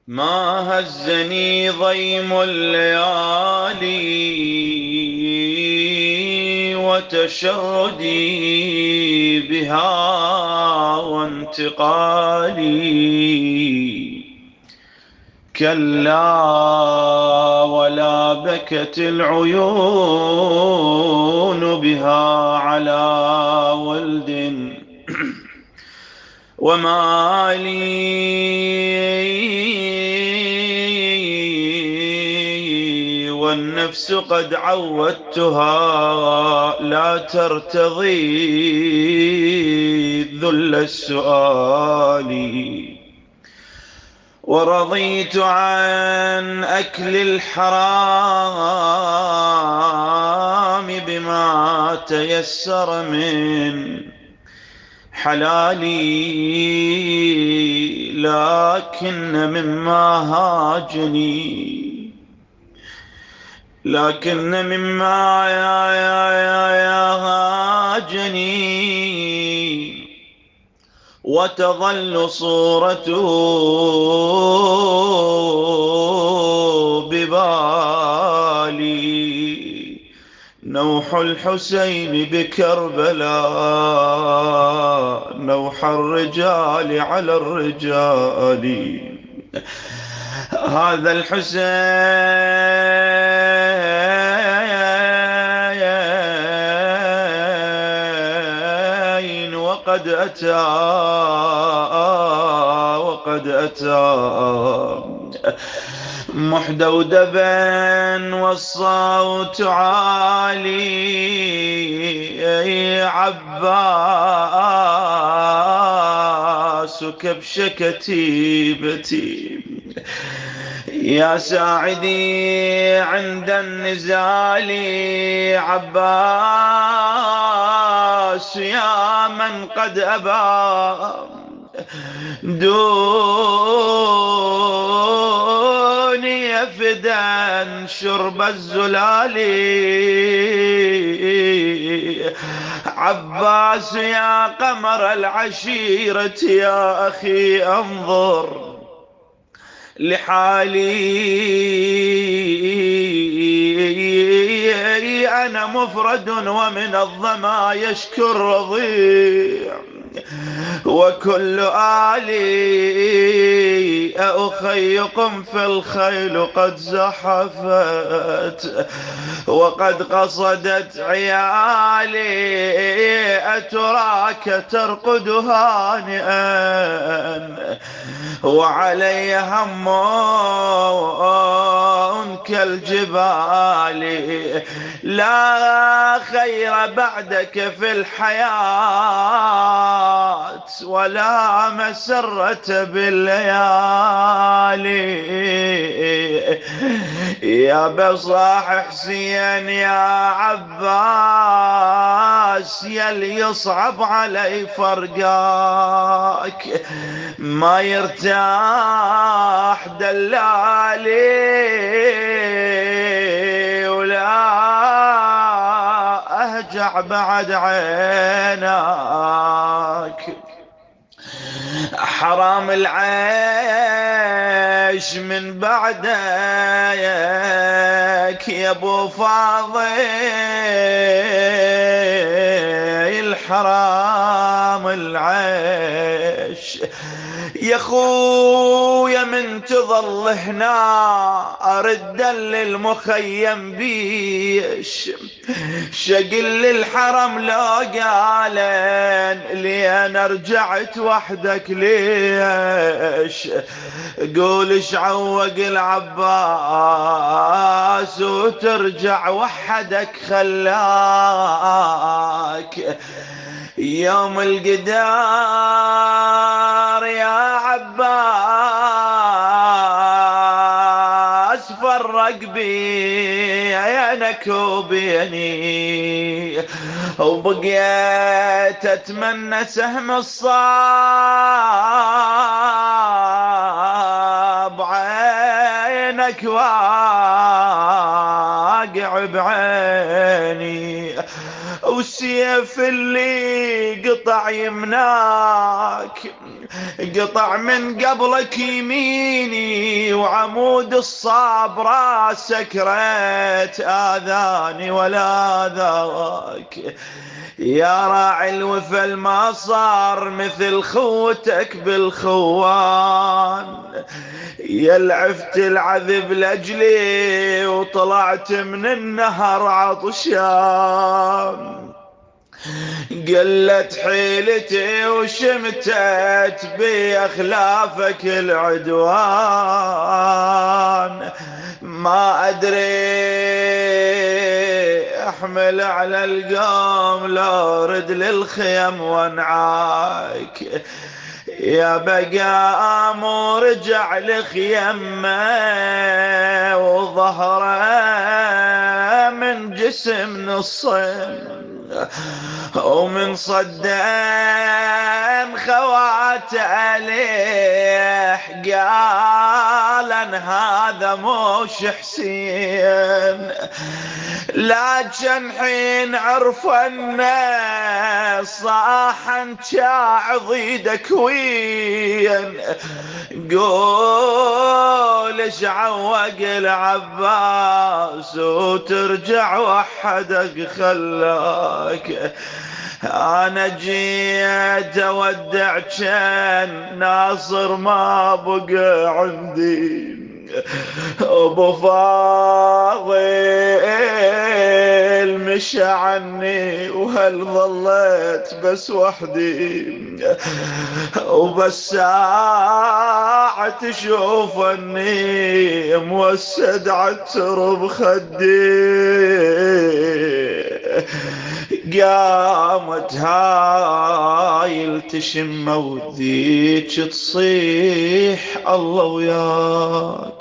ما هزني ضيم الليالي وتشردي بها وانتقالي. كلا ولا بكت العيون بها على ولد وما لي والنفس قد عودتها لا ترتضي ذل السؤال. ورضيت عن أكل الحرام بما تيسر من حلالي. لكن مما هاجني وتظل صورته ببالي. نوح الحسين بكربلاء نوح الرجال على الرجال. هذا الحسين وقد أتى محدودبا والصوت عالي. عباس كبش كتيبتي يا ساعدي عند النزال. عباس يا من قد أبى دوني فدا شرب الزلال. عباس يا قمر العشيرة يا أخي انظر لحالي. أنا مفرد ومن الظما يشكو الرضيع وكل آلي. أخيكم في الخيل قد زحفت وقد قصدت عيالي. أتراك ترقد هانئا وعلي هم كالجبال. لا خير بعدك في الحياة ولا مسرة بالليالي. يا بصاح حسين يا عباس يلي يصعب علي فرقاك ما يرتاح دلالي ولا أهجع بعد عيناك. حرام العيش من بعدك يا ابو فاضل. الحرام العيش يا خويا من تظل هنا أرد للمخيم بيش. شقل للحرم لو قالن لي أنا رجعت وحدك ليش. قولش عوق العباس وترجع وحدك خلاك. يوم القدار يا عباس فرق بينك وبيني وبقيت أتمنى سهم الصاب عينك واقع بعيني. والسيف اللي قطع يمناك قطع من قبلك يميني. وعمود الصاب راسك ريت آذاني ولا ذاك. يا راعي الوفا ما صار مثل خوتك بالخوان، يا العفت العذب لأجلي وطلعت من النهر عطشان. قلت حيلتي وشمتت بأخلافك العدوان، ما أدري أحمل على القوم لو رد للخيم وانعاك. يا بقى مرجع لخيمه وظهره من جسم نصين، ومن صدام خوات عليه قال ان هذا مش حسين. لكن حين عرف انه صاحا شاع ضيدك وين، قول ايش عوق العباس وترجع وحدك خلاك. انا جيت اودع كان ناصر ما بقى عندي، ابو فاضل مشى عني وهل ظليت بس وحدي، وبس ساعة تشوف اني موسد عالترب خدي. قامت هاي التشم وذيك تصيح الله وياك.